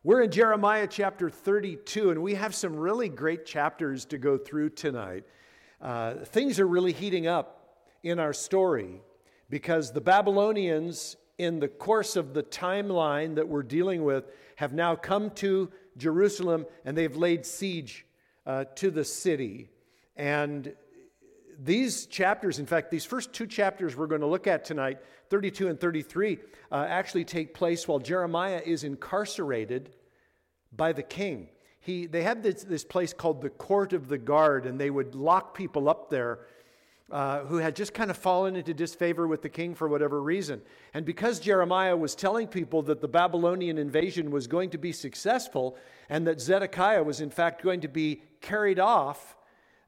We're in Jeremiah chapter 32, and we have some really great chapters to go through tonight. Things are really heating up in our story because the Babylonians, in the course of the timeline that we're dealing with, have now come to Jerusalem and they've laid siege to the city. And these chapters, in fact, these first two chapters we're going to look at tonight, 32 and 33, actually take place while Jeremiah is incarcerated by the king. They had this place called the Court of the Guard, and they would lock people up there who had just kind of fallen into disfavor with the king for whatever reason. And because Jeremiah was telling people that the Babylonian invasion was going to be successful and that Zedekiah was in fact going to be carried off,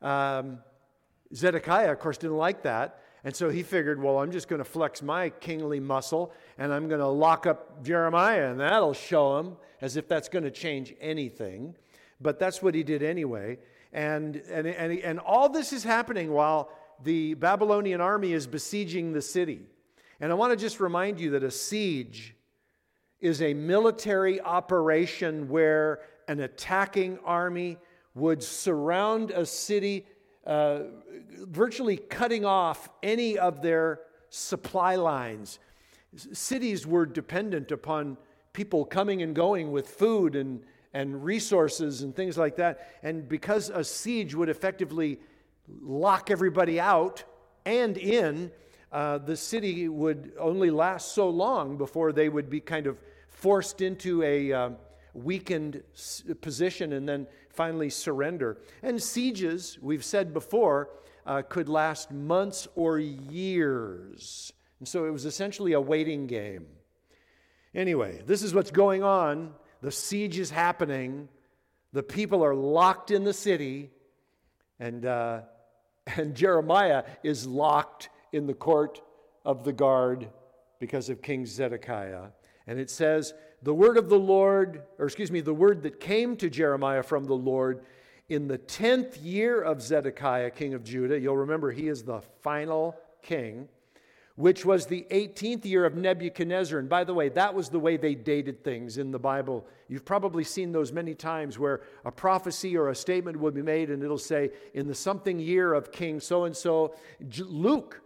Zedekiah, of course, didn't like that. And so he figured, well, I'm just going to flex my kingly muscle and I'm going to lock up Jeremiah and that'll show him, as if that's going to change anything. But that's what he did anyway. And all this is happening while the Babylonian army is besieging the city. And I want to just remind you that a siege is a military operation where an attacking army would surround a city, virtually cutting off any of their supply lines. Cities were dependent upon people coming and going with food and resources and things like that. And because a siege would effectively lock everybody out and in, the city would only last so long before they would be kind of forced into a weakened position and then finally surrender. And sieges, we've said before, could last months or years. And so it was essentially a waiting game. Anyway, this is what's going on. The siege is happening. The people are locked in the city. And Jeremiah is locked in the court of the guard because of King Zedekiah. And it says, the word that came to Jeremiah from the Lord in the 10th year of Zedekiah, king of Judah. You'll remember he is the final king, which was the 18th year of Nebuchadnezzar. And by the way, that was the way they dated things in the Bible. You've probably seen those many times where a prophecy or a statement will be made and it'll say, in the something year of King so-and-so. Luke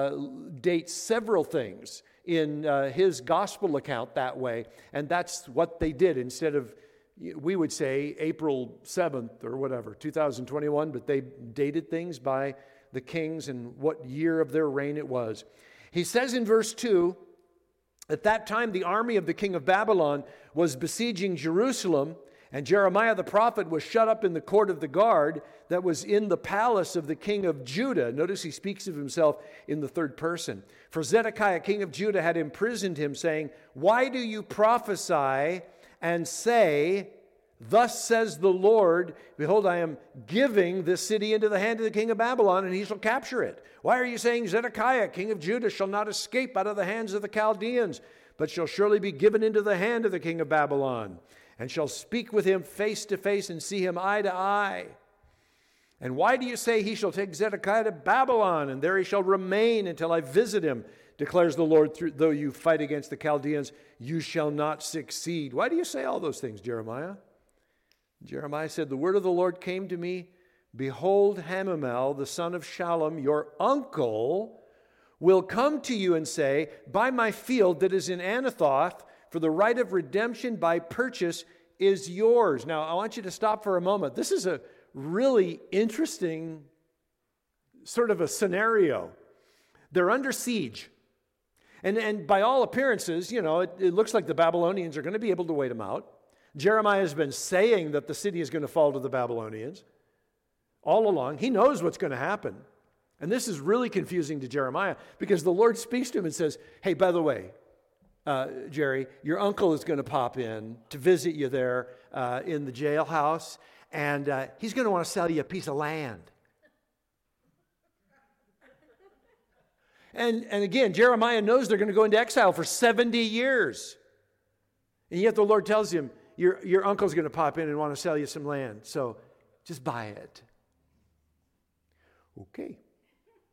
dates several things in his gospel account that way. And that's what they did. Instead of, we would say, April 7th or whatever, 2021, but they dated things by the kings and what year of their reign it was. He says in verse 2, at that time the army of the king of Babylon was besieging Jerusalem, and Jeremiah the prophet was shut up in the court of the guard that was in the palace of the king of Judah. Notice he speaks of himself in the third person. For Zedekiah, king of Judah, had imprisoned him, saying, why do you prophesy and say, thus says the Lord, behold, I am giving this city into the hand of the king of Babylon, and he shall capture it. Why are you saying Zedekiah, king of Judah, shall not escape out of the hands of the Chaldeans, but shall surely be given into the hand of the king of Babylon, and shall speak with him face to face and see him eye to eye? And why do you say he shall take Zedekiah to Babylon, and there he shall remain until I visit him, declares the Lord, though you fight against the Chaldeans, you shall not succeed. Why do you say all those things, Jeremiah? Jeremiah said, the word of the Lord came to me, behold, Hanamel, the son of Shallum, your uncle, will come to you and say, buy my field that is in Anathoth, for the right of redemption by purchase is yours. Now, I want you to stop for a moment. This is a really interesting sort of a scenario. They're under siege. And by all appearances, it looks like the Babylonians are going to be able to wait them out. Jeremiah has been saying that the city is going to fall to the Babylonians all along. He knows what's going to happen. And this is really confusing to Jeremiah because the Lord speaks to him and says, hey, by the way, Jerry, your uncle is going to pop in to visit you there in the jailhouse, and he's going to want to sell you a piece of land. And again, Jeremiah knows they're going to go into exile for 70 years. And yet the Lord tells him, your uncle's going to pop in and want to sell you some land, so just buy it. Okay.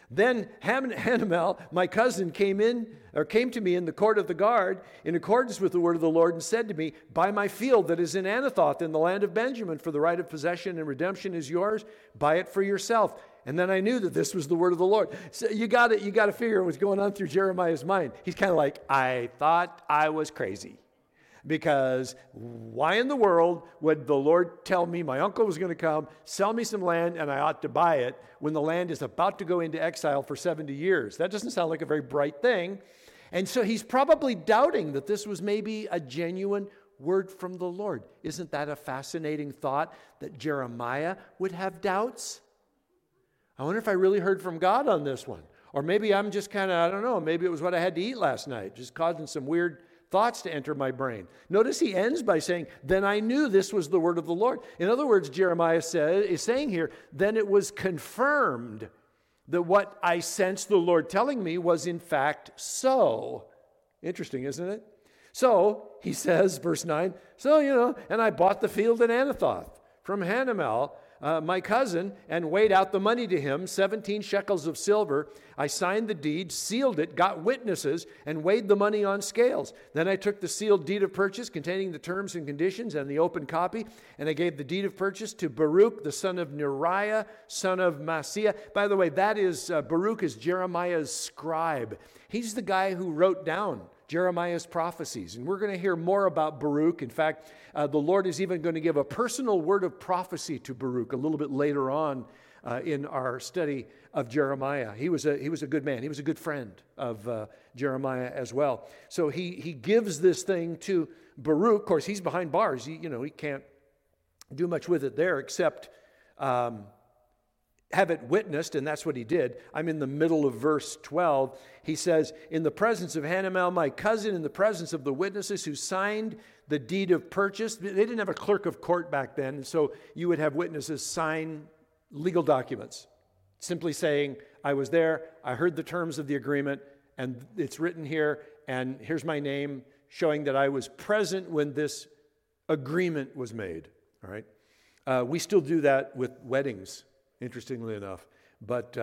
Then Hanamel, my cousin, came to me in the court of the guard in accordance with the word of the Lord and said to me, buy my field that is in Anathoth in the land of Benjamin, for the right of possession and redemption is yours. Buy it for yourself. And then I knew that this was the word of the Lord. So you got to figure what's going on through Jeremiah's mind. He's kind of like, I thought I was crazy. Because why in the world would the Lord tell me my uncle was going to come, sell me some land, and I ought to buy it when the land is about to go into exile for 70 years? That doesn't sound like a very bright thing. And so he's probably doubting that this was maybe a genuine word from the Lord. Isn't that a fascinating thought, that Jeremiah would have doubts? I wonder if I really heard from God on this one. Or maybe I'm just kind of, I don't know, maybe it was what I had to eat last night, just causing some weird thoughts to enter my brain. Notice he ends by saying, then I knew this was the word of the Lord. In other words, Jeremiah is saying here, then it was confirmed that what I sensed the Lord telling me was in fact so. Interesting, isn't it? So, he says, verse 9, and I bought the field in Anathoth from Hanamel, my cousin, and weighed out the money to him, 17 shekels of silver. I signed the deed, sealed it, got witnesses, and weighed the money on scales. Then I took the sealed deed of purchase containing the terms and conditions and the open copy, and I gave the deed of purchase to Baruch, the son of Neriah, son of Maaseiah. By the way, that is, Baruch is Jeremiah's scribe. He's the guy who wrote down Jeremiah's prophecies. And we're going to hear more about Baruch. In fact, the Lord is even going to give a personal word of prophecy to Baruch a little bit later on in our study of Jeremiah. He was a good man. He was a good friend of Jeremiah as well. So he gives this thing to Baruch. Of course, he's behind bars. He can't do much with it there except have it witnessed, and that's what he did. I'm in the middle of verse 12. He says, in the presence of Hanamel, my cousin, in the presence of the witnesses who signed the deed of purchase. They didn't have a clerk of court back then, so you would have witnesses sign legal documents, simply saying, I was there, I heard the terms of the agreement, and it's written here, and here's my name, showing that I was present when this agreement was made. All right? We still do that with weddings, interestingly enough, but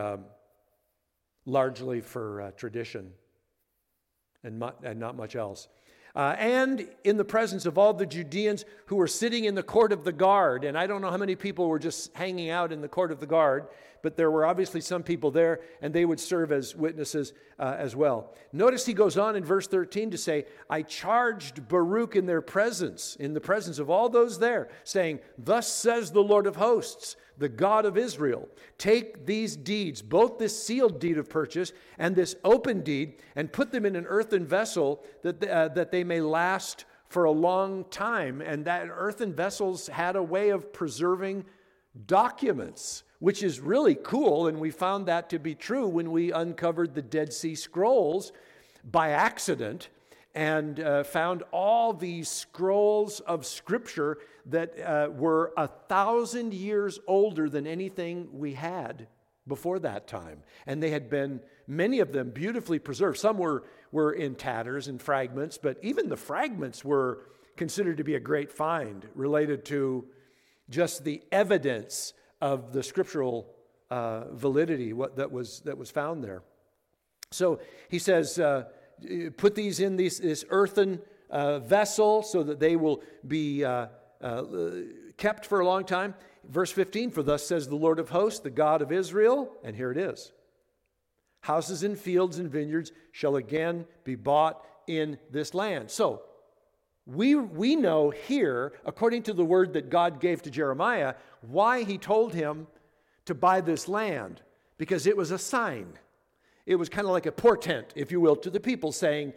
largely for tradition and not much else. And in the presence of all the Judeans who were sitting in the court of the guard. And I don't know how many people were just hanging out in the court of the guard, but there were obviously some people there, and they would serve as witnesses as well. Notice he goes on in verse 13 to say, I charged Baruch in their presence, in the presence of all those there, saying, thus says the Lord of hosts, the God of Israel, take these deeds, both this sealed deed of purchase and this open deed, and put them in an earthen vessel that they may last for a long time. And that earthen vessels had a way of preserving documents, which is really cool. And we found that to be true when we uncovered the Dead Sea Scrolls by accident and found all these scrolls of Scripture that were 1,000 years older than anything we had before that time. And they had been, many of them, beautifully preserved. Some were in tatters and fragments, but even the fragments were considered to be a great find related to just the evidence of the scriptural validity that was found there. So he says, put these in this earthen vessel so that they will be kept for a long time. Verse 15, for thus says the Lord of hosts, the God of Israel, and here it is. Houses and fields and vineyards shall again be bought in this land. So we know here, according to the word that God gave to Jeremiah, why he told him to buy this land. Because it was a sign. It was kind of like a portent, if you will, to the people saying,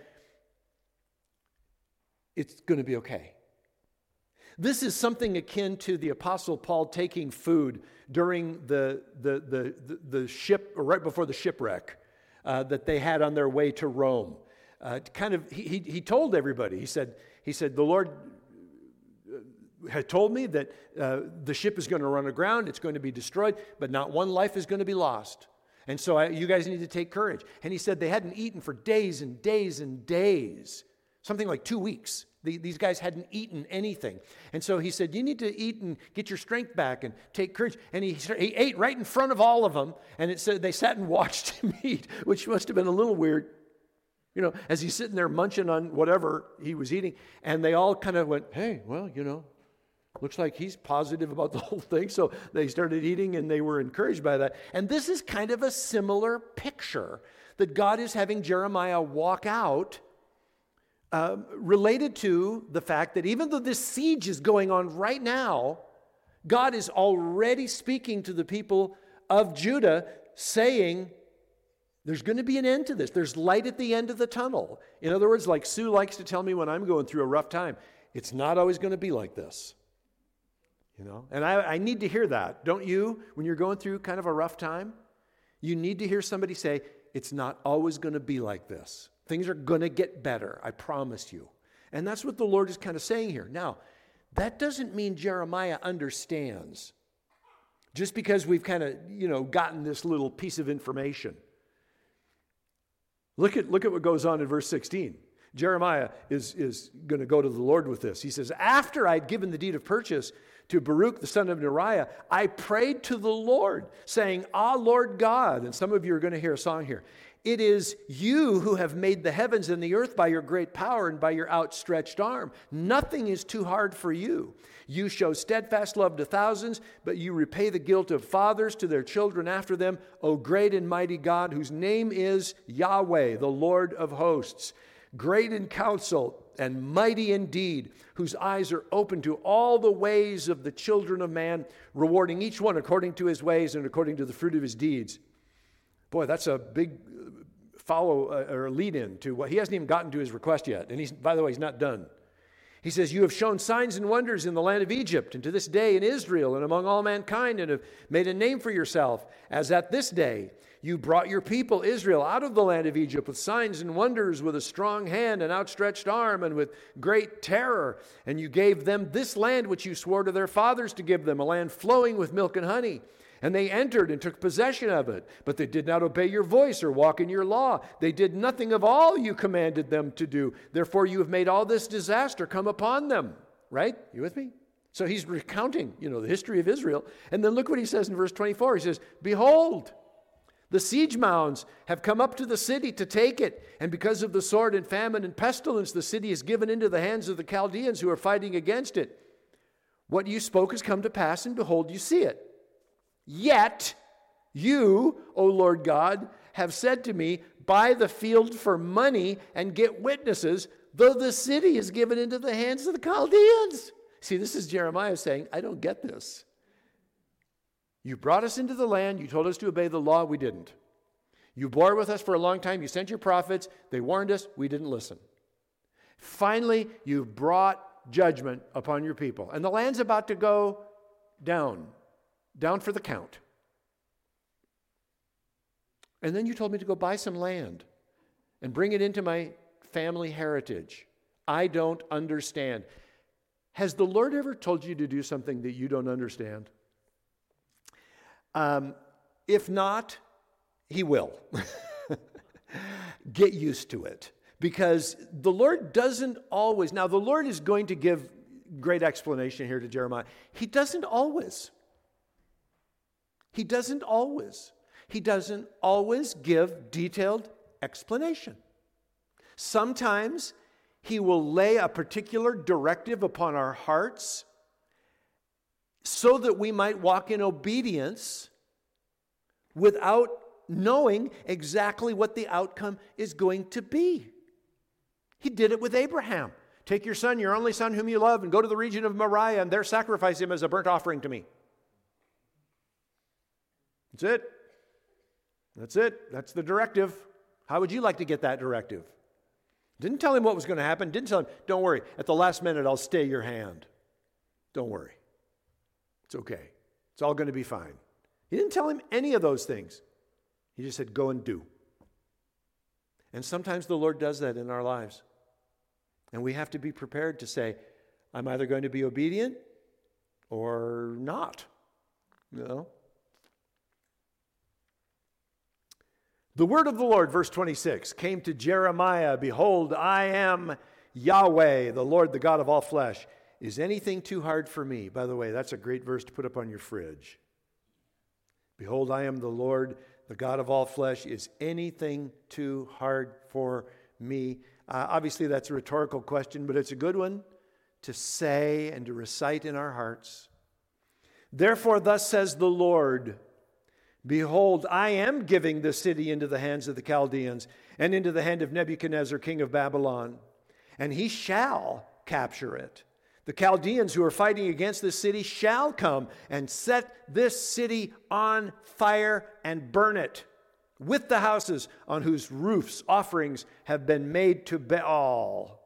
it's going to be okay. This is something akin to the Apostle Paul taking food during the ship, or right before the shipwreck that they had on their way to Rome. He told everybody, he said, the Lord had told me that the ship is going to run aground, it's going to be destroyed, but not one life is going to be lost. And so you guys need to take courage. And he said they hadn't eaten for days and days and days, something like 2 weeks. These guys hadn't eaten anything. And so he said, you need to eat and get your strength back and take courage. And he ate right in front of all of them. And it said they sat and watched him eat, which must have been a little weird, as he's sitting there munching on whatever he was eating. And they all kind of went, hey, well, looks like he's positive about the whole thing. So they started eating and they were encouraged by that. And this is kind of a similar picture that God is having Jeremiah walk out, related to the fact that even though this siege is going on right now, God is already speaking to the people of Judah, saying there's going to be an end to this. There's light at the end of the tunnel. In other words, like Sue likes to tell me when I'm going through a rough time, it's not always going to be like this. And I need to hear that. Don't you? When you're going through kind of a rough time, you need to hear somebody say, it's not always going to be like this. Things are going to get better, I promise you. And that's what the Lord is kind of saying here. Now, that doesn't mean Jeremiah understands. Just because we've kind of, gotten this little piece of information. Look at what goes on in verse 16. Jeremiah is going to go to the Lord with this. He says, after I'd given the deed of purchase to Baruch, the son of Neriah, I prayed to the Lord, saying, Lord God, and some of you are going to hear a song here. It is you who have made the heavens and the earth by your great power and by your outstretched arm. Nothing is too hard for you. You show steadfast love to thousands, but you repay the guilt of fathers to their children after them, O great and mighty God, whose name is Yahweh, the Lord of hosts. Great in counsel and mighty in deed, whose eyes are open to all the ways of the children of man, rewarding each one according to his ways and according to the fruit of his deeds. Boy, that's a big follow or lead in to what he hasn't even gotten to his request yet. And by the way, he's not done. He says, you have shown signs and wonders in the land of Egypt and to this day in Israel and among all mankind, and have made a name for yourself, as at this day you brought your people Israel out of the land of Egypt with signs and wonders, with a strong hand and outstretched arm and with great terror. And you gave them this land which you swore to their fathers to give them, a land flowing with milk and honey. And they entered and took possession of it, but they did not obey your voice or walk in your law. They did nothing of all you commanded them to do. Therefore, you have made all this disaster come upon them. Right? You with me? So he's recounting, the history of Israel. And then look what he says in verse 24. He says, behold, the siege mounds have come up to the city to take it. And because of the sword and famine and pestilence, the city is given into the hands of the Chaldeans who are fighting against it. What you spoke has come to pass, and behold, you see it. Yet you, O Lord God, have said to me, buy the field for money and get witnesses, though the city is given into the hands of the Chaldeans. See, this is Jeremiah saying, I don't get this. You brought us into the land. You told us to obey the law. We didn't. You bore with us for a long time. You sent your prophets. They warned us. We didn't listen. Finally, you've brought judgment upon your people. And the land's about to go down for the count. And then you told me to go buy some land and bring it into my family heritage. I don't understand. Has the Lord ever told you to do something that you don't understand? If not, He will. Get used to it. Because the Lord doesn't always, now the Lord is going to give great explanation here to Jeremiah. He doesn't always. He doesn't always give detailed explanation. Sometimes He will lay a particular directive upon our hearts so that we might walk in obedience without knowing exactly what the outcome is going to be. He did it with Abraham. Take your son, your only son whom you love, and go to the region of Moriah, and there sacrifice him as a burnt offering to me. That's it. That's it. That's the directive. How would you like to get that directive? Didn't tell him what was going to happen. Didn't tell him, don't worry, at the last minute I'll stay your hand. Don't worry. It's okay. It's all going to be fine. He didn't tell him any of those things. He just said, go and do. And sometimes the Lord does that in our lives. And we have to be prepared to say, I'm either going to be obedient or not. The word of the Lord, verse 26, came to Jeremiah, behold, I am Yahweh, the Lord, the God of all flesh. Is anything too hard for me? By the way, that's a great verse to put up on your fridge. Behold, I am the Lord, the God of all flesh. Is anything too hard for me? Obviously, that's a rhetorical question, but it's a good one to say and to recite in our hearts. Therefore, thus says the Lord, behold, I am giving the city into the hands of the Chaldeans and into the hand of Nebuchadnezzar, king of Babylon, and he shall capture it. The Chaldeans who are fighting against this city shall come and set this city on fire and burn it with the houses on whose roofs offerings have been made to Baal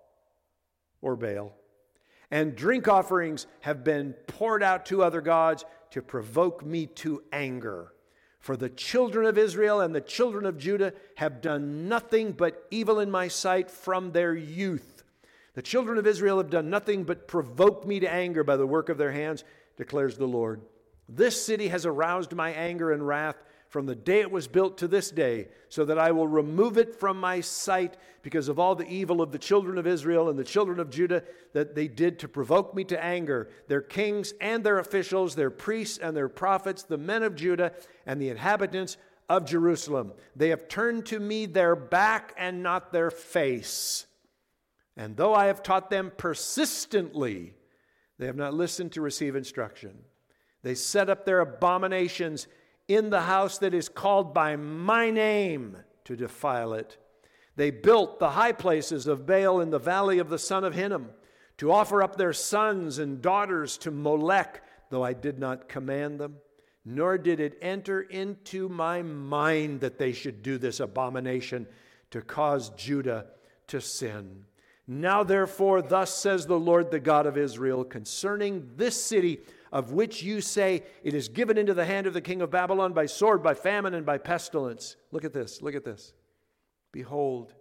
or Baal. And drink offerings have been poured out to other gods to provoke me to anger. For the children of Israel and the children of Judah have done nothing but evil in my sight from their youth. The children of Israel have done nothing but provoke me to anger by the work of their hands, declares the Lord. This city has aroused my anger and wrath from the day it was built to this day, so that I will remove it from my sight because of all the evil of the children of Israel and the children of Judah that they did to provoke me to anger, their kings and their officials, their priests and their prophets, the men of Judah and the inhabitants of Jerusalem. They have turned to me their back and not their face. And though I have taught them persistently, they have not listened to receive instruction. They set up their abominations in the house that is called by my name to defile it. They built the high places of Baal in the valley of the son of Hinnom to offer up their sons and daughters to Molech, though I did not command them, nor did it enter into my mind that they should do this abomination to cause Judah to sin. Now therefore, thus says the Lord, the God of Israel, concerning this city of which you say it is given into the hand of the king of Babylon by sword, by famine, and by pestilence. Look at this, look at this. Behold,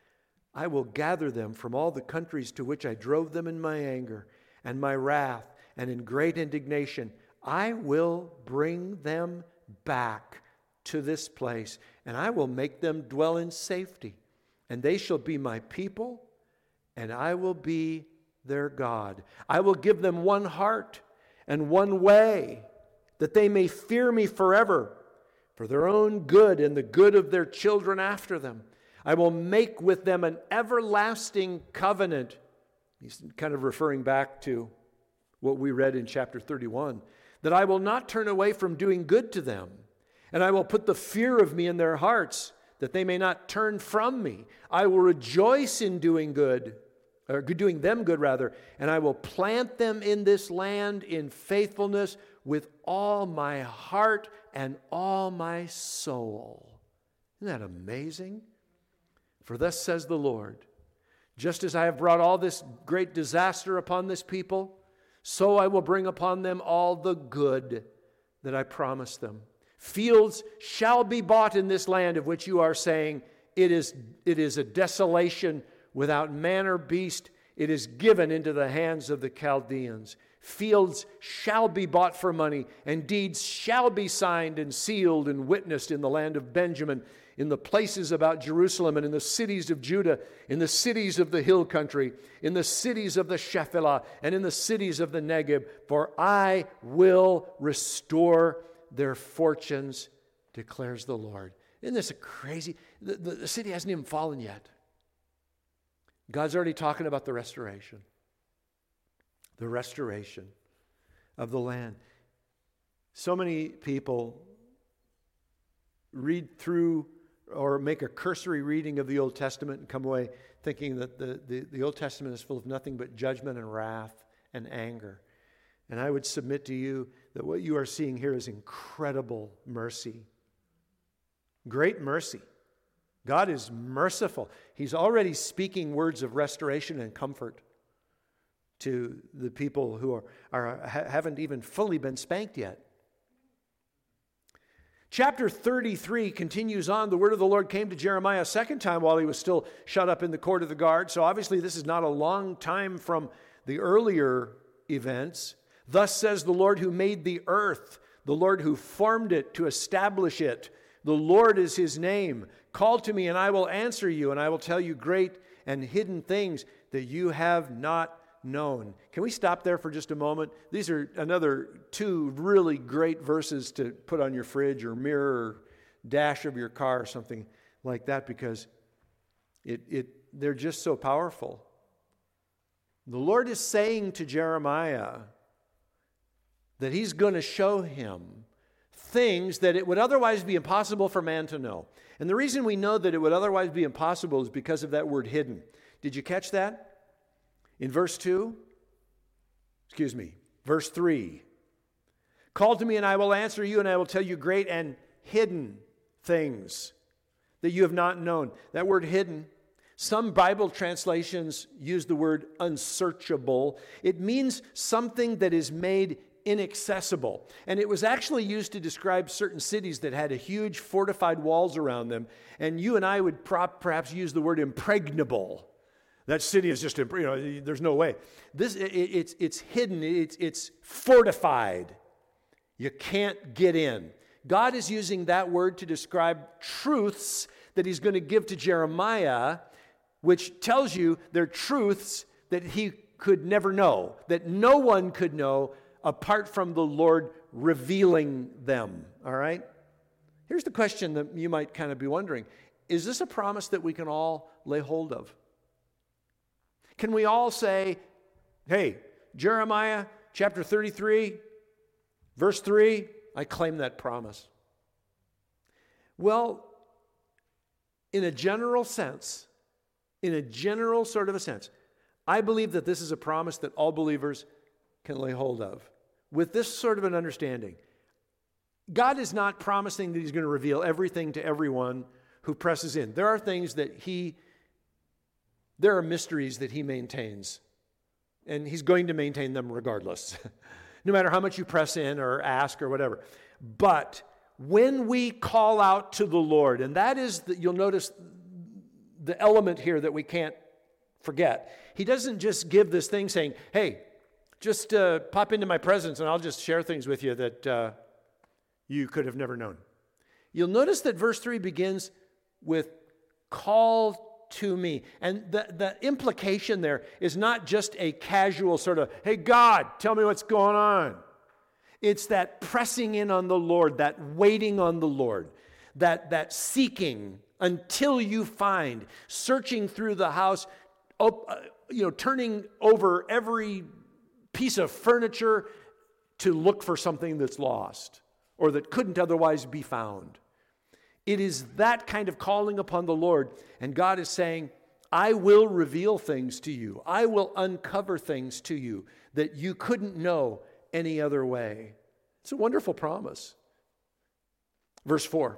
I will gather them from all the countries to which I drove them in my anger and my wrath and in great indignation. I will bring them back to this place, and I will make them dwell in safety. And they shall be my people, and I will be their God. I will give them one heart and one way, that they may fear me forever, for their own good and the good of their children after them. I will make with them an everlasting covenant. He's kind of referring back to what we read in chapter 31, that I will not turn away from doing good to them, and I will put the fear of me in their hearts, that they may not turn from me. I will rejoice in doing good, or doing them good rather, and I will plant them in this land in faithfulness with all my heart and all my soul. Isn't that amazing? For thus says the Lord, just as I have brought all this great disaster upon this people, so I will bring upon them all the good that I promised them. Fields shall be bought in this land of which you are saying, it is a desolation without man or beast. It is given into the hands of the Chaldeans. Fields shall be bought for money, and deeds shall be signed and sealed and witnessed in the land of Benjamin, in the places about Jerusalem, and in the cities of Judah, in the cities of the hill country, in the cities of the Shephelah, and in the cities of the Negeb. For I will restore their fortunes, declares the Lord. Isn't this a crazy? The city hasn't even fallen yet. God's already talking about the restoration of the land. So many people read through or make a cursory reading of the Old Testament and come away thinking that the Old Testament is full of nothing but judgment and wrath and anger. And I would submit to you that what you are seeing here is incredible mercy. Great mercy. God is merciful. He's already speaking words of restoration and comfort to the people who haven't even fully been spanked yet. Chapter 33 continues on. The word of the Lord came to Jeremiah a second time while he was still shut up in the court of the guard. So obviously this is not a long time from the earlier events. Thus says the Lord who made the earth, the Lord who formed it to establish it. The Lord is his name. Call to me and I will answer you, and I will tell you great and hidden things that you have not known. Can we stop there for just a moment? These are another two really great verses to put on your fridge or mirror or dash of your car or something like that, because they're just so powerful. The Lord is saying to Jeremiah that he's going to show him things that it would otherwise be impossible for man to know. And the reason we know that it would otherwise be impossible is because of that word hidden. Did you catch that? In verse 3. Call to me and I will answer you, and I will tell you great and hidden things that you have not known. That word hidden, some Bible translations use the word unsearchable. It means something that is made inaccessible. And it was actually used to describe certain cities that had a huge fortified walls around them. And you and I would perhaps use the word impregnable. That city is just, there's no way. It's hidden, it's fortified. You can't get in. God is using that word to describe truths that he's going to give to Jeremiah, which tells you they're truths that he could never know, that no one could know apart from the Lord revealing them, all right? Here's the question that you might kind of be wondering. Is this a promise that we can all lay hold of? Can we all say, hey, Jeremiah chapter 33, verse 3, I claim that promise? Well, in a general sense, in a general sort of a sense, I believe that this is a promise that all believers can lay hold of. With this sort of an understanding, God is not promising that he's going to reveal everything to everyone who presses in. There are things that there are mysteries that he maintains, and he's going to maintain them regardless, no matter how much you press in or ask or whatever. But when we call out to the Lord, and that is, you'll notice the element here that we can't forget. He doesn't just give this thing saying, hey, just pop into my presence and I'll just share things with you that you could have never known. You'll notice that verse 3 begins with call to me. And the implication there is not just a casual sort of, hey, God, tell me what's going on. It's that pressing in on the Lord, that waiting on the Lord, that seeking until you find, searching through the house, turning over every piece of furniture to look for something that's lost or that couldn't otherwise be found. It is that kind of calling upon the Lord, and God is saying, I will reveal things to you. I will uncover things to you that you couldn't know any other way. It's a wonderful promise. Verse 4.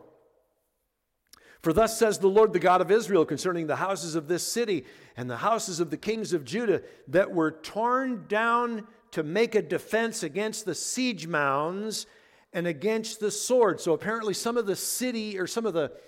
For thus says the Lord, the God of Israel, concerning the houses of this city and the houses of the kings of Judah that were torn down to make a defense against the siege mounds and against the sword. So apparently some of the city or some of the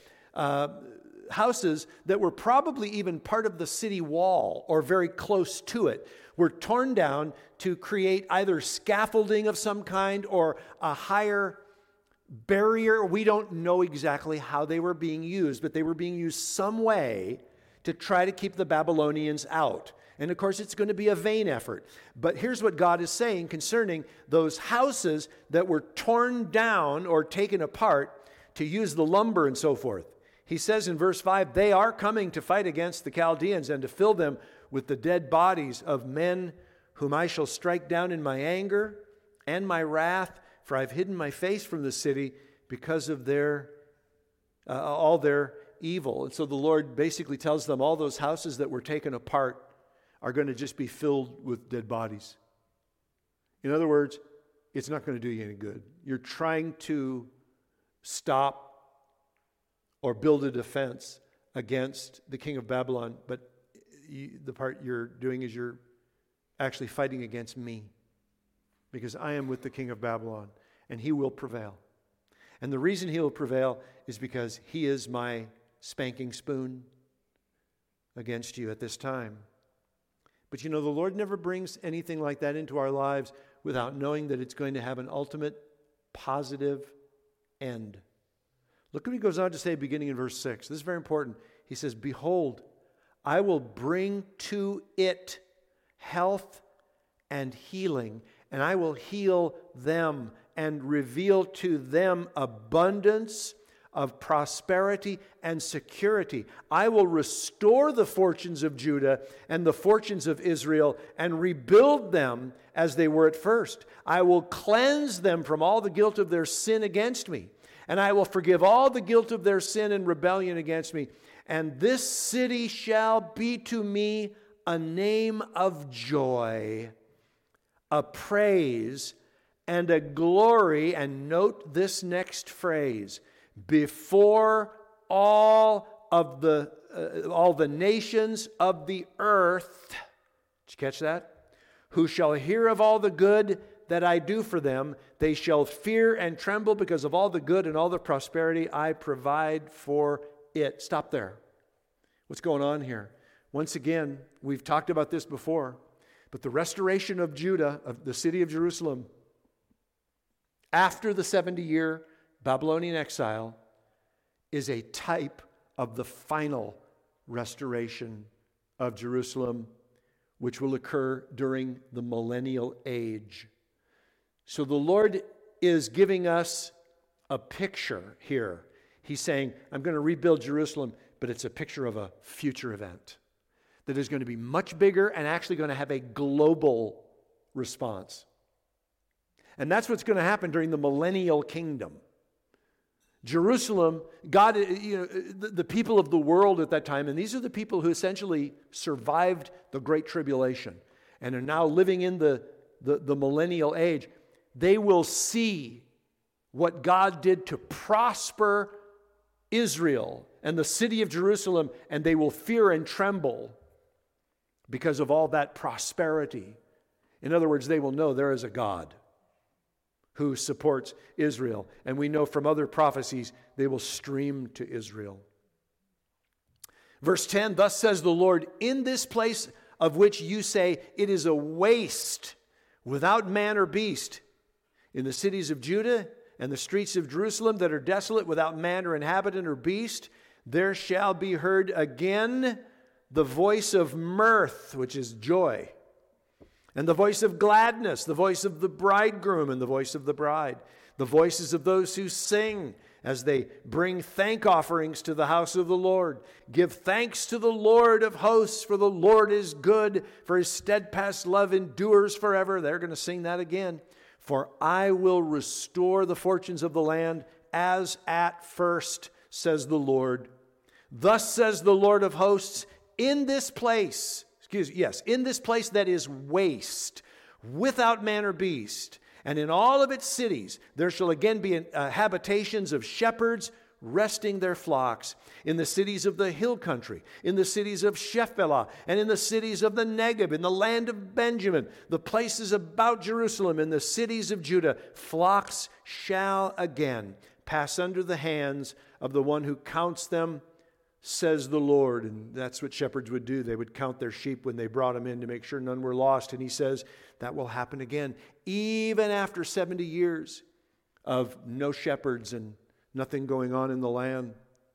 houses that were probably even part of the city wall or very close to it were torn down to create either scaffolding of some kind or a higher barrier. We don't know exactly how they were being used, but they were being used some way to try to keep the Babylonians out. And of course, it's going to be a vain effort. But here's what God is saying concerning those houses that were torn down or taken apart to use the lumber and so forth. He says in verse 5, they are coming to fight against the Chaldeans and to fill them with the dead bodies of men whom I shall strike down in my anger and my wrath, for I've hidden my face from the city because of their all their evil. And so the Lord basically tells them all those houses that were taken apart are going to just be filled with dead bodies. In other words, it's not going to do you any good. You're trying to stop or build a defense against the king of Babylon, but the part you're doing is you're actually fighting against me, because I am with the king of Babylon, and he will prevail. And the reason he will prevail is because he is my spanking spoon against you at this time. But the Lord never brings anything like that into our lives without knowing that it's going to have an ultimate positive end. Look what he goes on to say beginning in verse 6. This is very important. He says, behold, I will bring to it health and healing, and I will heal them and reveal to them abundance of prosperity and security. I will restore the fortunes of Judah and the fortunes of Israel and rebuild them as they were at first. I will cleanse them from all the guilt of their sin against me, and I will forgive all the guilt of their sin and rebellion against me. And this city shall be to me a name of joy, a praise, and a glory. And note this next phrase: before all the nations of the earth. Did you catch that? Who shall hear of all the good that I do for them, they shall fear and tremble because of all the good and all the prosperity I provide for it. Stop there. What's going on here? Once again, we've talked about this before, but the restoration of Judah, of the city of Jerusalem, after the 70-year Babylonian exile, is a type of the final restoration of Jerusalem, which will occur during the millennial age. So the Lord is giving us a picture here. He's saying, I'm going to rebuild Jerusalem, but it's a picture of a future event that is going to be much bigger and actually going to have a global response. And that's what's going to happen during the millennial kingdom. Jerusalem, God, the people of the world at that time, and these are the people who essentially survived the Great Tribulation and are now living in the millennial age. They will see what God did to prosper Israel and the city of Jerusalem, and they will fear and tremble because of all that prosperity. In other words, they will know there is a God who supports Israel. And we know from other prophecies, they will stream to Israel. Verse 10, thus says the Lord, in this place of which you say, it is a waste, without man or beast, in the cities of Judah and the streets of Jerusalem that are desolate, without man or inhabitant or beast, there shall be heard again the voice of mirth, which is joy, and the voice of gladness, the voice of the bridegroom and the voice of the bride, the voices of those who sing as they bring thank offerings to the house of the Lord. Give thanks to the Lord of hosts, for the Lord is good, for his steadfast love endures forever. They're going to sing that again. For I will restore the fortunes of the land as at first, says the Lord. Thus says the Lord of hosts, in this place, in this place that is waste, without man or beast, and in all of its cities, there shall again be habitations of shepherds resting their flocks, in the cities of the hill country, in the cities of Shephelah, and in the cities of the Negeb, in the land of Benjamin, the places about Jerusalem, in the cities of Judah, flocks shall again pass under the hands of the one who counts them, says the Lord. And that's what shepherds would do. They would count their sheep when they brought them in to make sure none were lost. And he says that will happen again, even after 70 years of no shepherds and nothing going on in the land.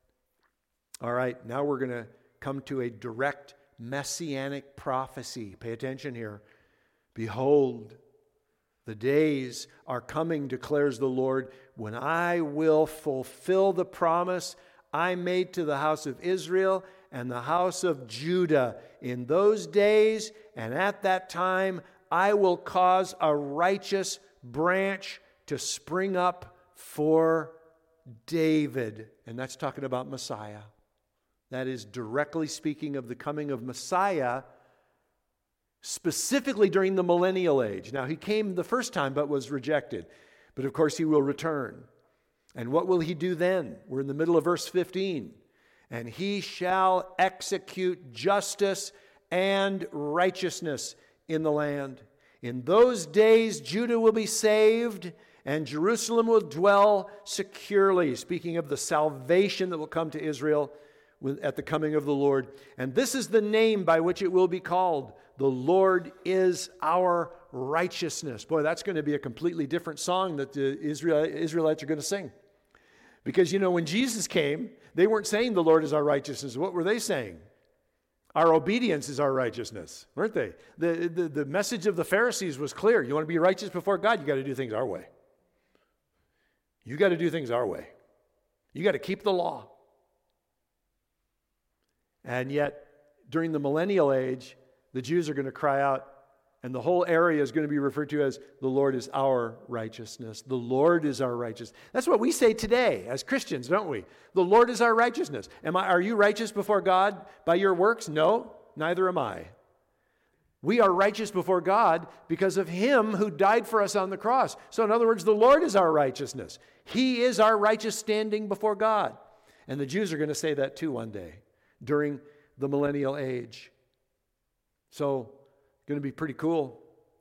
All right, now we're going to come to a direct messianic prophecy. Pay attention here. Behold, the days are coming, declares the Lord, when I will fulfill the promise I made to the house of Israel and the house of Judah. In those days and at that time, I will cause a righteous branch to spring up for David. And that's talking about Messiah. That is directly speaking of the coming of Messiah, specifically during the millennial age. Now, he came the first time but was rejected. But of course, he will return. And what will he do then? We're in the middle of verse 15. And he shall execute justice and righteousness in the land. In those days, Judah will be saved, and Jerusalem will dwell securely. Speaking of the salvation that will come to Israel at the coming of the Lord. And this is the name by which it will be called. The Lord is our righteousness. Boy, that's going to be a completely different song that the Israelites are going to sing. Because, when Jesus came, they weren't saying the Lord is our righteousness. What were they saying? Our obedience is our righteousness, weren't they? The message of the Pharisees was clear. You want to be righteous before God, you got to do things our way. You got to do things our way. You got to keep the law. And yet, during the millennial age, the Jews are going to cry out, and the whole area is going to be referred to as the Lord is our righteousness. The Lord is our righteousness. That's what we say today as Christians, don't we? The Lord is our righteousness. Are you righteous before God by your works? No, neither am I. We are righteous before God because of Him who died for us on the cross. So in other words, the Lord is our righteousness. He is our righteous standing before God. And the Jews are going to say that too one day during the millennial age. So, going to be pretty cool.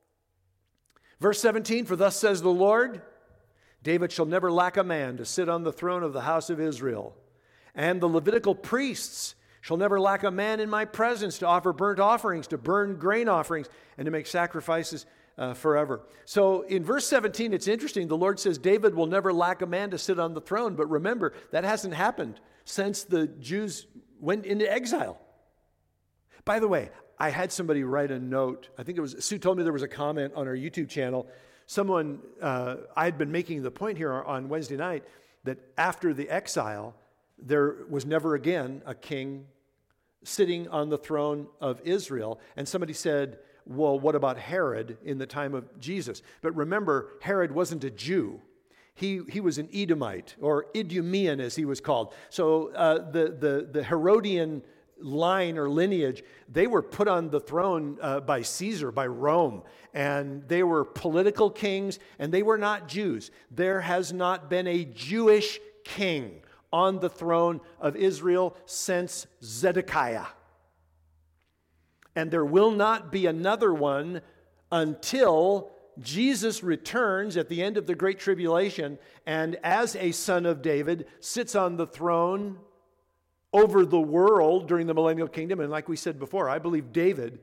Verse 17, for thus says the Lord, David shall never lack a man to sit on the throne of the house of Israel. And the Levitical priests shall never lack a man in my presence to offer burnt offerings, to burn grain offerings, and to make sacrifices forever. So in verse 17, it's interesting. The Lord says David will never lack a man to sit on the throne. But remember, that hasn't happened since the Jews went into exile. By the way, I had somebody write a note. I think it was Sue told me there was a comment on our YouTube channel. Someone, I had been making the point here on Wednesday night that after the exile, there was never again a king sitting on the throne of Israel. And somebody said, well, what about Herod in the time of Jesus? But remember, Herod wasn't a Jew. He was an Edomite, or Idumean as he was called. So the Herodian line or lineage, they were put on the throne by Caesar, by Rome, and they were political kings, and they were not Jews. There has not been a Jewish king on the throne of Israel since Zedekiah. And there will not be another one until Jesus returns at the end of the Great Tribulation, and as a son of David, sits on the throne over the world during the millennial kingdom. And like we said before, I believe David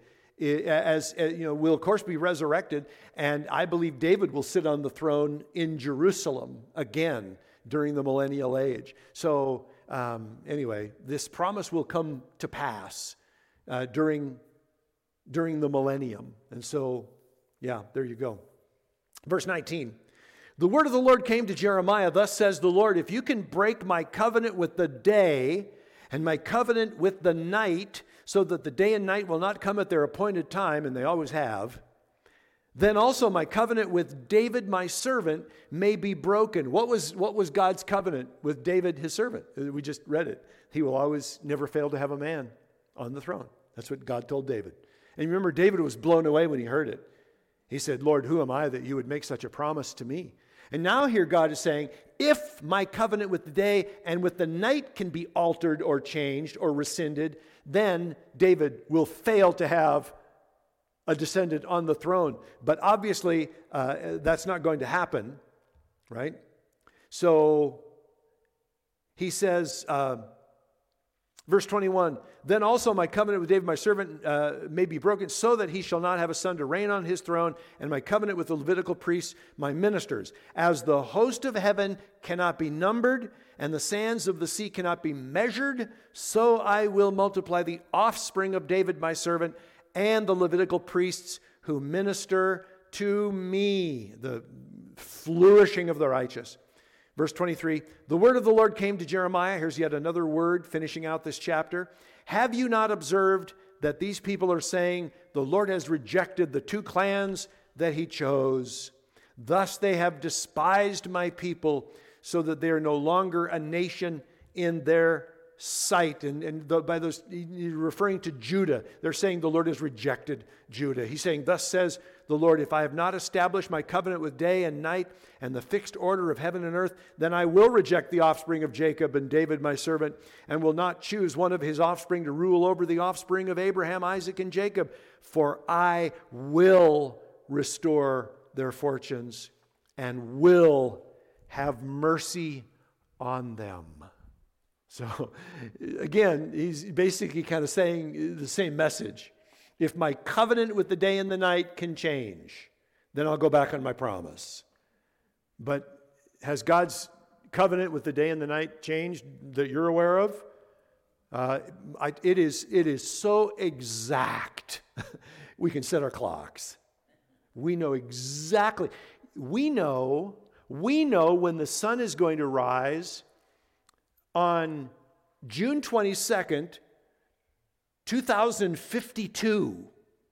will of course be resurrected, and I believe David will sit on the throne in Jerusalem again during the millennial age. So anyway, this promise will come to pass during the millennium. And so, yeah, there you go. Verse 19. The word of the Lord came to Jeremiah, thus says the Lord, if you can break my covenant with the day and my covenant with the night, so that the day and night will not come at their appointed time, and they always have, then also my covenant with David my servant may be broken. What was God's covenant with David his servant? We just read it. He will always never fail to have a man on the throne. That's what God told David. And remember, David was blown away when he heard it. He said, Lord, who am I that you would make such a promise to me? And now here God is saying, if my covenant with the day and with the night can be altered or changed or rescinded, then David will fail to have a descendant on the throne. But obviously, that's not going to happen, right? So he says, verse 21, then also my covenant with David my servant may be broken, so that he shall not have a son to reign on his throne, and my covenant with the Levitical priests, my ministers. As the host of heaven cannot be numbered, and the sands of the sea cannot be measured, so I will multiply the offspring of David my servant, and the Levitical priests who minister to me, the flourishing of the righteous. Verse 23, the word of the Lord came to Jeremiah. Here's yet another word finishing out this chapter. Have you not observed that these people are saying, the Lord has rejected the two clans that he chose? Thus they have despised my people, so that they are no longer a nation in their sight. By those, referring to Judah, they're saying the Lord has rejected Judah. He's saying, thus says the Lord, if I have not established my covenant with day and night and the fixed order of heaven and earth, then I will reject the offspring of Jacob and David my servant, and will not choose one of his offspring to rule over the offspring of Abraham, Isaac, and Jacob, for I will restore their fortunes and will have mercy on them. So again, he's basically kind of saying the same message. If my covenant with the day and the night can change, then I'll go back on my promise. But has God's covenant with the day and the night changed that you're aware of? It is so exact. We can set our clocks. We know exactly. We know when the sun is going to rise on June 22nd, 2052.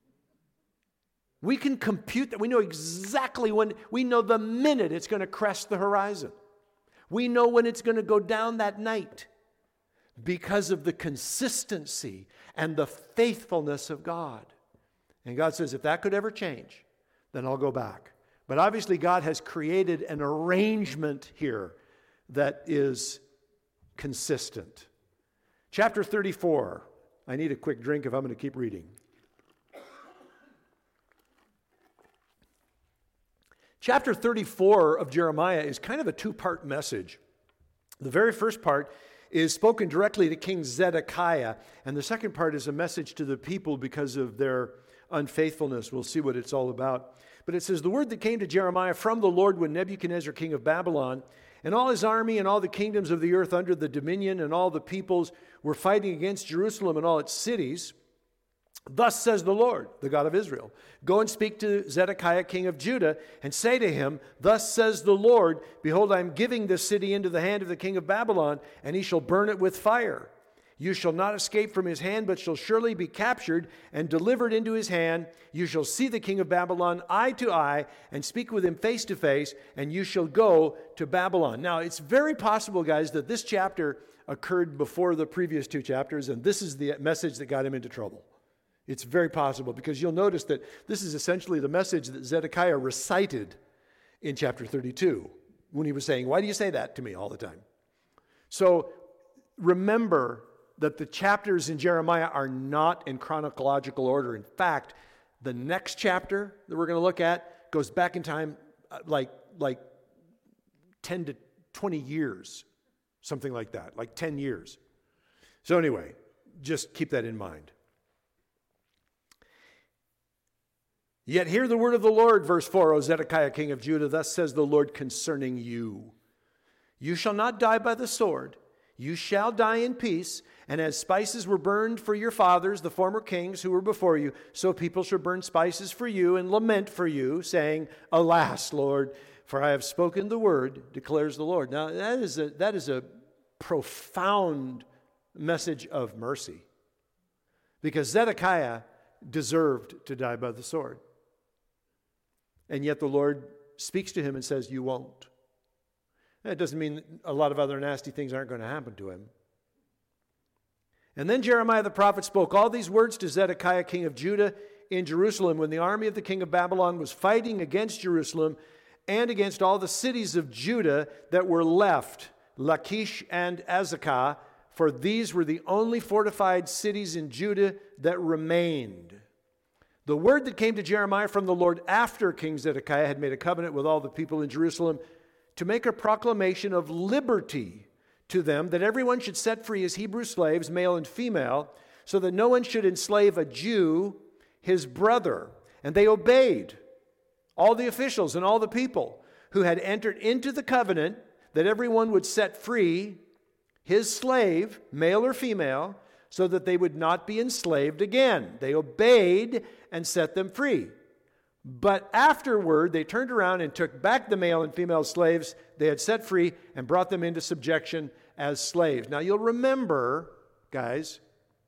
We can compute that. We know exactly when. We know the minute it's going to crest the horizon. We know when it's going to go down that night because of the consistency and the faithfulness of God. And God says, if that could ever change, then I'll go back. But obviously God has created an arrangement here that is consistent. Chapter 34. I need a quick drink if I'm going to keep reading. Chapter 34 of Jeremiah is kind of a two-part message. The very first part is spoken directly to King Zedekiah, and the second part is a message to the people because of their unfaithfulness. We'll see what it's all about. But it says, the word that came to Jeremiah from the Lord when Nebuchadnezzar, king of Babylon, and all his army and all the kingdoms of the earth under the dominion and all the peoples were fighting against Jerusalem and all its cities. Thus says the Lord, the God of Israel, go and speak to Zedekiah, king of Judah, and say to him, thus says the Lord, behold, I am giving this city into the hand of the king of Babylon, and he shall burn it with fire. You shall not escape from his hand, but shall surely be captured and delivered into his hand. You shall see the king of Babylon eye to eye and speak with him face to face, and you shall go to Babylon. Now, it's very possible, guys, that this chapter occurred before the previous two chapters, and this is the message that got him into trouble. It's very possible, because you'll notice that this is essentially the message that Zedekiah recited in chapter 32 when he was saying, why do you say that to me all the time? So remember that the chapters in Jeremiah are not in chronological order. In fact, the next chapter that we're going to look at goes back in time like 10 to 20 years, something like that, like 10 years. So anyway, just keep that in mind. Yet hear the word of the Lord, verse 4, O Zedekiah, king of Judah, thus says the Lord concerning you. You shall not die by the sword. You shall die in peace. And as spices were burned for your fathers, the former kings who were before you, so people shall burn spices for you and lament for you, saying, alas, Lord, for I have spoken the word, declares the Lord. Now, that is a profound message of mercy, because Zedekiah deserved to die by the sword. And yet the Lord speaks to him and says, you won't. That doesn't mean a lot of other nasty things aren't going to happen to him. And then Jeremiah the prophet spoke all these words to Zedekiah, king of Judah, in Jerusalem, when the army of the king of Babylon was fighting against Jerusalem and against all the cities of Judah that were left, Lachish and Azekah, for these were the only fortified cities in Judah that remained. The word that came to Jeremiah from the Lord after King Zedekiah had made a covenant with all the people in Jerusalem to make a proclamation of liberty to them, that everyone should set free his Hebrew slaves, male and female, so that no one should enslave a Jew, his brother. And they obeyed all the officials and all the people who had entered into the covenant, that everyone would set free his slave, male or female, so that they would not be enslaved again. They obeyed and set them free. But afterward, they turned around and took back the male and female slaves they had set free and brought them into subjection as slaves. Now, you'll remember, guys,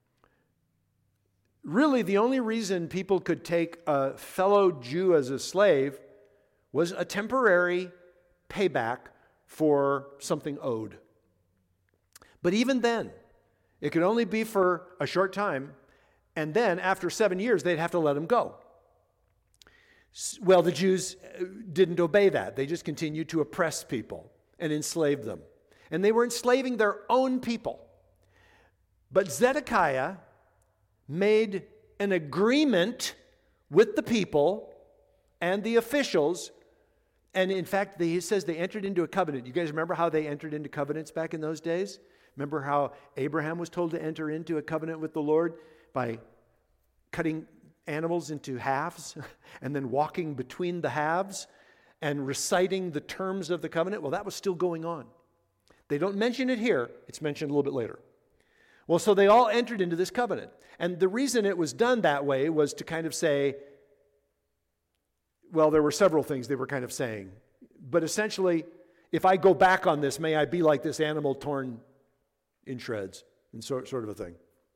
really the only reason people could take a fellow Jew as a slave was a temporary payback for something owed. But even then, it could only be for a short time, and then after 7 years, they'd have to let him go. Well, the Jews didn't obey that. They just continued to oppress people and enslave them. And they were enslaving their own people. But Zedekiah made an agreement with the people and the officials. And in fact, he says they entered into a covenant. You guys remember how they entered into covenants back in those days? Remember how Abraham was told to enter into a covenant with the Lord by cutting animals into halves and then walking between the halves and reciting the terms of the covenant? Well, that was still going on. They don't mention it here. It's mentioned a little bit later. Well, so they all entered into this covenant. And the reason it was done that way was to kind of say, well, there were several things they were kind of saying. But essentially, if I go back on this, may I be like this animal torn in shreds, and sort of a thing.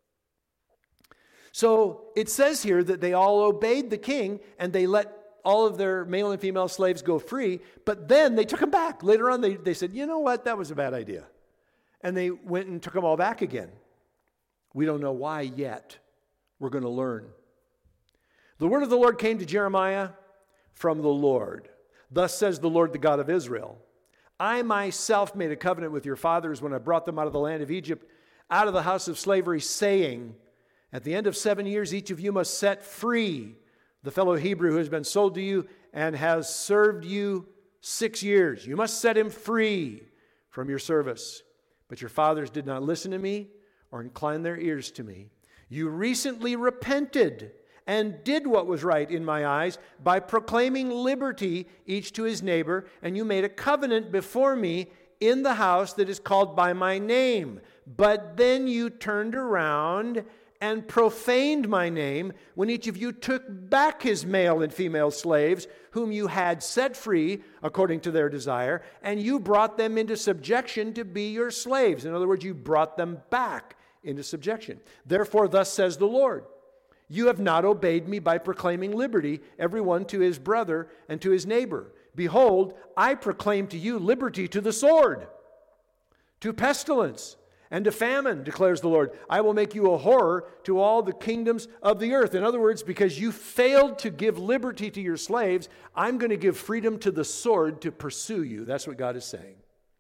So it says here that they all obeyed the king, and they let all of their male and female slaves go free, but then they took them back. Later on, they said, you know what, that was a bad idea. And they went and took them all back again. We don't know why yet. We're going to learn. The word of the Lord came to Jeremiah from the Lord. Thus says the Lord, the God of Israel, I myself made a covenant with your fathers when I brought them out of the land of Egypt, out of the house of slavery, saying, at the end of 7 years, each of you must set free the fellow Hebrew who has been sold to you and has served you 6 years. You must set him free from your service. But your fathers did not listen to me or incline their ears to me. You recently repented and did what was right in my eyes by proclaiming liberty each to his neighbor, and you made a covenant before me in the house that is called by my name. But then you turned around and profaned my name when each of you took back his male and female slaves, whom you had set free according to their desire, and you brought them into subjection to be your slaves. In other words, you brought them back into subjection. Therefore, thus says the Lord, you have not obeyed me by proclaiming liberty, everyone to his brother and to his neighbor. Behold, I proclaim to you liberty to the sword, to pestilence, and to famine, declares the Lord. I will make you a horror to all the kingdoms of the earth. In other words, because you failed to give liberty to your slaves, I'm going to give freedom to the sword to pursue you. That's what God is saying.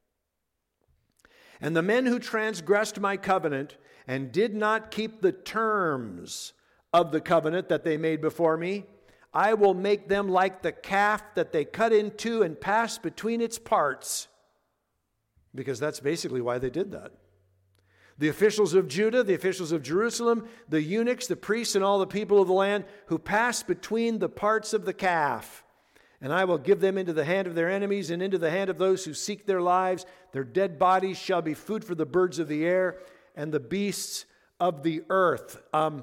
And the men who transgressed my covenant and did not keep the terms of the covenant that they made before me, I will make them like the calf that they cut in two and passed between its parts. Because that's basically why they did that. The officials of Judah, the officials of Jerusalem, the eunuchs, the priests, and all the people of the land who passed between the parts of the calf. And I will give them into the hand of their enemies and into the hand of those who seek their lives. Their dead bodies shall be food for the birds of the air and the beasts of the earth.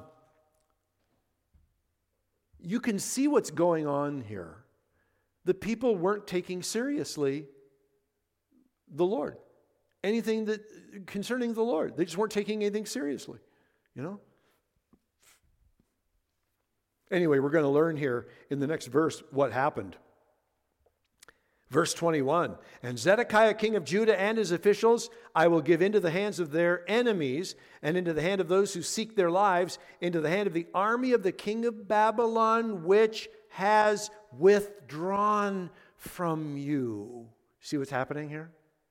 You can see what's going on here. The people weren't taking seriously the Lord. Anything that concerning the Lord. They just weren't taking anything seriously, you know? Anyway, we're going to learn here in the next verse what happened. Verse 21, and Zedekiah, king of Judah, and his officials, I will give into the hands of their enemies, and into the hand of those who seek their lives, into the hand of the army of the king of Babylon, which has withdrawn from you. See what's happening here?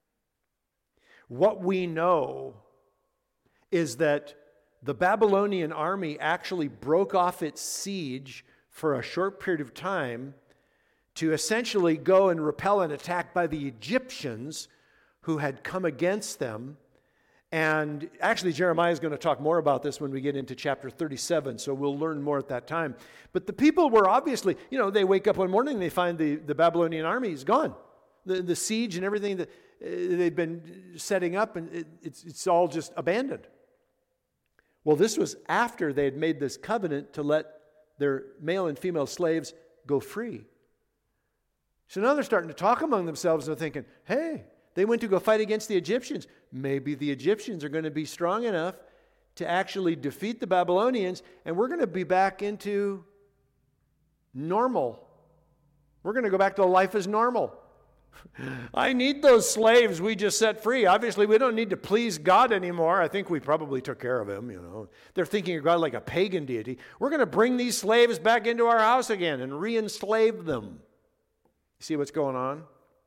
What we know is that the Babylonian army actually broke off its siege for a short period of time to essentially go and repel an attack by the Egyptians who had come against them. And actually, Jeremiah is going to talk more about this when we get into chapter 37, so we'll learn more at that time. But the people were obviously, they wake up one morning and they find the Babylonian army is gone. The siege and everything that they've been setting up, and it's all just abandoned. Well, this was after they had made this covenant to let their male and female slaves go free. So now they're starting to talk among themselves and they're thinking, hey, they went to go fight against the Egyptians. Maybe the Egyptians are going to be strong enough to actually defeat the Babylonians, and we're going to be back into normal. We're going to go back to life as normal. I need those slaves we just set free. Obviously, we don't need to please God anymore. I think we probably took care of him, They're thinking of God like a pagan deity. We're going to bring these slaves back into our house again and re-enslave them. See what's going on?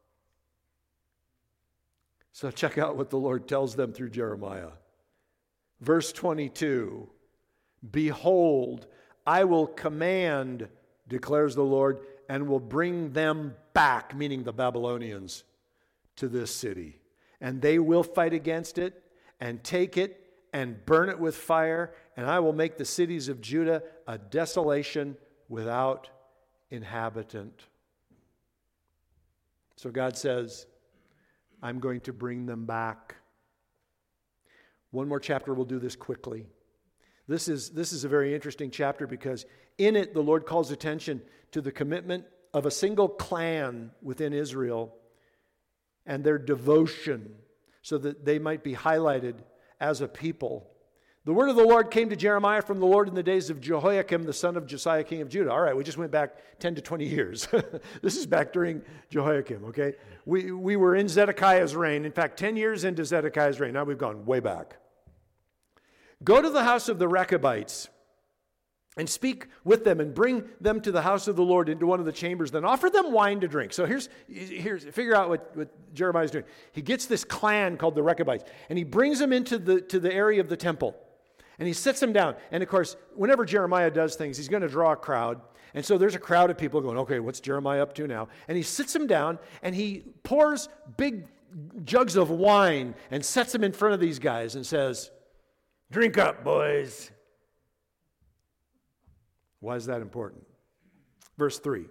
So check out what the Lord tells them through Jeremiah. Verse 22, behold, I will command, declares the Lord, and will bring them back, meaning the Babylonians, to this city. And they will fight against it and take it and burn it with fire, and I will make the cities of Judah a desolation without inhabitant. So God says, I'm going to bring them back. One more chapter, we'll do this quickly. This is a very interesting chapter because in it the Lord calls attention to the commitment of a single clan within Israel and their devotion so that they might be highlighted as a people. The word of the Lord came to Jeremiah from the Lord in the days of Jehoiakim, the son of Josiah, king of Judah. All right, we just went back 10 to 20 years. This is back during Jehoiakim, okay? We were in Zedekiah's reign. In fact, 10 years into Zedekiah's reign. Now we've gone way back. Go to the house of the Rechabites and speak with them and bring them to the house of the Lord into one of the chambers. Then offer them wine to drink. So here's figure out what Jeremiah's doing. He gets this clan called the Rechabites, and he brings them into the area of the temple. And he sits them down. And of course, whenever Jeremiah does things, he's going to draw a crowd. And so there's a crowd of people going, okay, what's Jeremiah up to now? And he sits them down and he pours big jugs of wine and sets them in front of these guys and says, drink up, boys. Why is that important? Verse 3.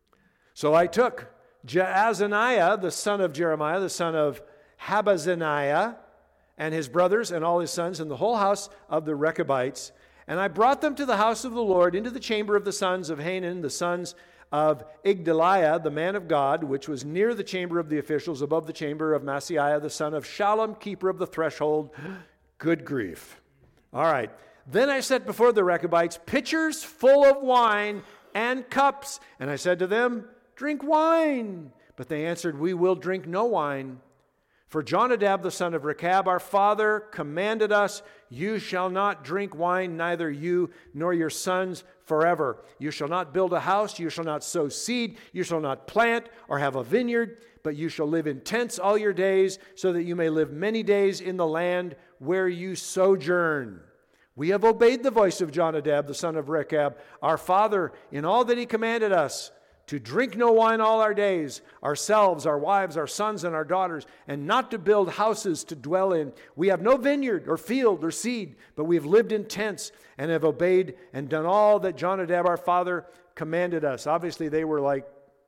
So I took Jaazaniah, the son of Jeremiah, the son of Habazaniah, and his brothers and all his sons and the whole house of the Rechabites, and I brought them to the house of the Lord into the chamber of the sons of Hanan, the sons of Igdaliah, the man of God, which was near the chamber of the officials, above the chamber of Maaseiah, the son of Shallum, keeper of the threshold. Good grief. All right. Then I set before the Rechabites pitchers full of wine and cups, and I said to them, drink wine. But they answered, we will drink no wine. For Jonadab, the son of Rechab, our father, commanded us, you shall not drink wine, neither you nor your sons forever. You shall not build a house, you shall not sow seed, you shall not plant or have a vineyard, but you shall live in tents all your days, so that you may live many days in the land where you sojourn. We have obeyed the voice of Jonadab, the son of Rechab, our father, in all that he commanded us, to drink no wine all our days, ourselves, our wives, our sons, and our daughters, and not to build houses to dwell in. We have no vineyard or field or seed, but we have lived in tents and have obeyed and done all that Jonadab, our father, commanded us. Obviously, they were like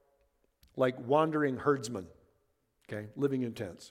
wandering herdsmen, okay, living in tents.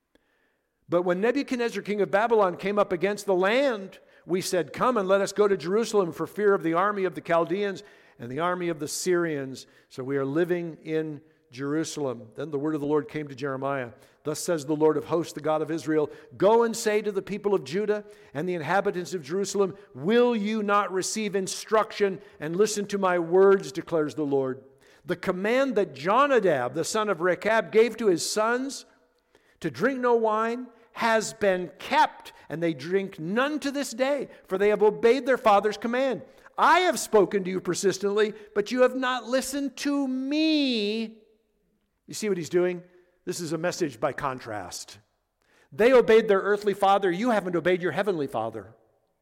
But when Nebuchadnezzar, king of Babylon, came up against the land, we said, come and let us go to Jerusalem for fear of the army of the Chaldeans and the army of the Syrians. So we are living in Jerusalem. Then the word of the Lord came to Jeremiah. Thus says the Lord of hosts, the God of Israel, go and say to the people of Judah and the inhabitants of Jerusalem, will you not receive instruction and listen to my words, declares the Lord. The command that Jonadab, the son of Rechab, gave to his sons to drink no wine has been kept, and they drink none to this day, for they have obeyed their father's command. I have spoken to you persistently, but you have not listened to me. You see what he's doing? This is a message by contrast. They obeyed their earthly father. You haven't obeyed your heavenly Father.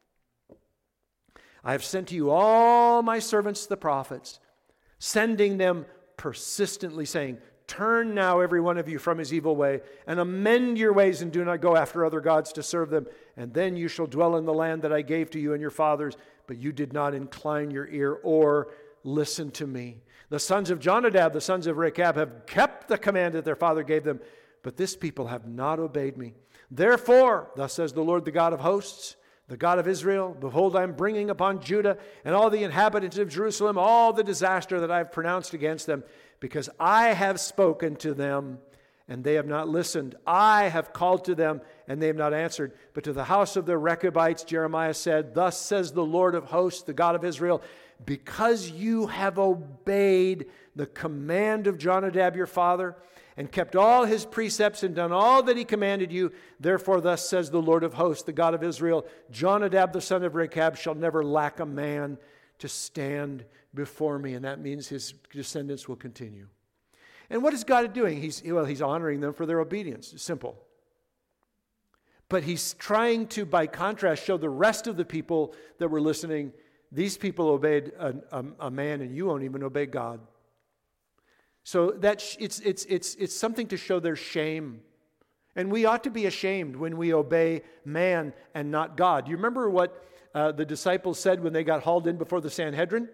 I have sent to you all my servants, the prophets, sending them persistently, saying, turn now every one of you from his evil way, and amend your ways, and do not go after other gods to serve them. And then you shall dwell in the land that I gave to you and your fathers, but you did not incline your ear or listen to me. The sons of Jonadab, the sons of Rechab, have kept the command that their father gave them, but this people have not obeyed me. Therefore, thus says the Lord, the God of hosts, the God of Israel, behold, I am bringing upon Judah and all the inhabitants of Jerusalem all the disaster that I have pronounced against them, because I have spoken to them, and they have not listened. I have called to them, and they have not answered. But to the house of the Rechabites, Jeremiah said, thus says the Lord of hosts, the God of Israel, because you have obeyed the command of Jonadab your father, and kept all his precepts and done all that he commanded you, therefore thus says the Lord of hosts, the God of Israel, Jonadab the son of Rechab shall never lack a man to stand before me. And that means his descendants will continue. And what is God doing? He's honoring them for their obedience. It's simple. But he's trying to, by contrast, show the rest of the people that were listening, these people obeyed a man, and you won't even obey God. So that it's something to show their shame. And we ought to be ashamed when we obey man and not God. Do you remember what the disciples said when they got hauled in before the Sanhedrin?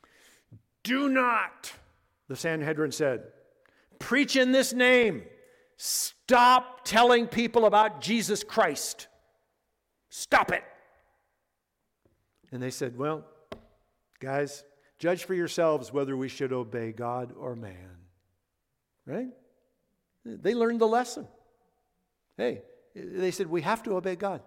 Do not, the Sanhedrin said, preach in this name. Stop telling people about Jesus Christ. Stop it. And they said, well, guys, judge for yourselves whether we should obey God or man. Right? They learned the lesson. Hey, they said, we have to obey God.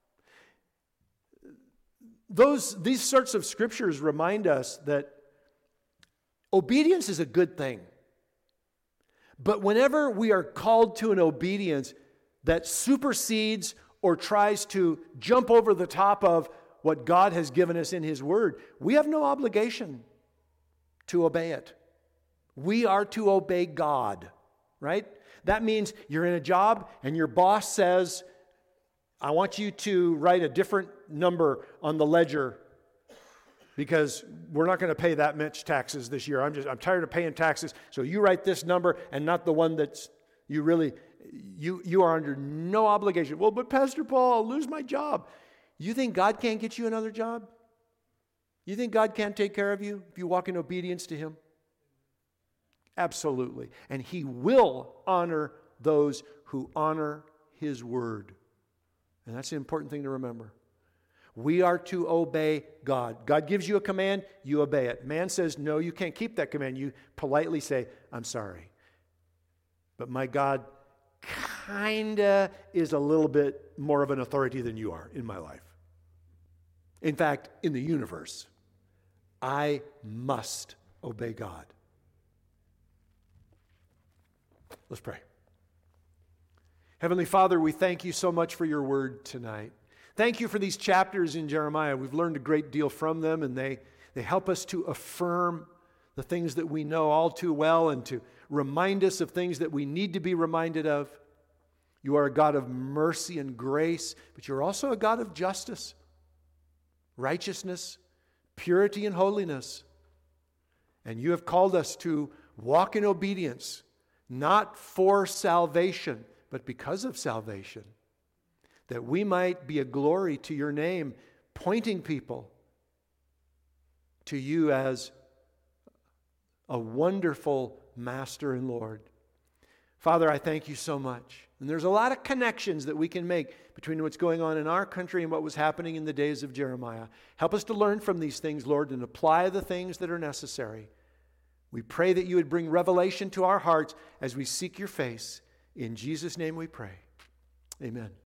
These sorts of scriptures remind us that obedience is a good thing. But whenever we are called to an obedience that supersedes or tries to jump over the top of what God has given us in His Word, we have no obligation to obey it. We are to obey God, right? That means you're in a job and your boss says, I want you to write a different number on the ledger because we're not going to pay that much taxes this year. I'm tired of paying taxes, so you write this number and not the one that's you are under no obligation. Well, but Pastor Paul, I'll lose my job. You think God can't get you another job? You think God can't take care of you if you walk in obedience to Him? Absolutely. And He will honor those who honor His word. And that's the important thing to remember. We are to obey God. God gives you a command, you obey it. Man says, no, you can't keep that command. You politely say, I'm sorry. But my God kinda is a little bit more of an authority than you are in my life. In fact, in the universe, I must obey God. Let's pray. Heavenly Father, we thank you so much for your word tonight. Thank you for these chapters in Jeremiah. We've learned a great deal from them, and they help us to affirm the things that we know all too well and to remind us of things that we need to be reminded of. You are a God of mercy and grace, but you're also a God of justice, righteousness, purity, and holiness. And you have called us to walk in obedience, not for salvation, but because of salvation, that we might be a glory to your name, pointing people to you as a wonderful Master and Lord. Father, I thank you so much. And there's a lot of connections that we can make between what's going on in our country and what was happening in the days of Jeremiah. Help us to learn from these things, Lord, and apply the things that are necessary. We pray that you would bring revelation to our hearts as we seek your face. In Jesus' name we pray. Amen.